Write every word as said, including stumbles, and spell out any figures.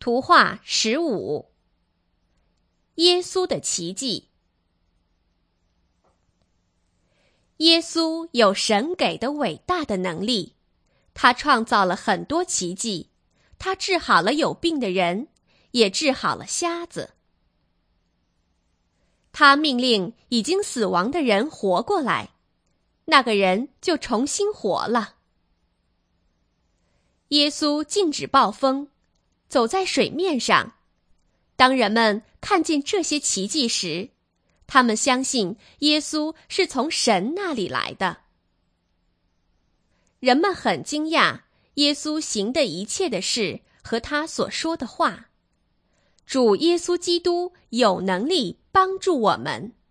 图画十五，耶稣的奇迹。耶稣有神给的伟大的能力，他创造了很多奇迹，他治好了有病的人，也治好了瞎子。他命令已经死亡的人活过来，那个人就重新活了。耶稣禁止暴风，走在水面上。当人们看见这些奇迹时，他们相信耶稣是从神那里来的。人们很惊讶耶稣行的一切的事和他所说的话。主耶稣基督有能力帮助我们。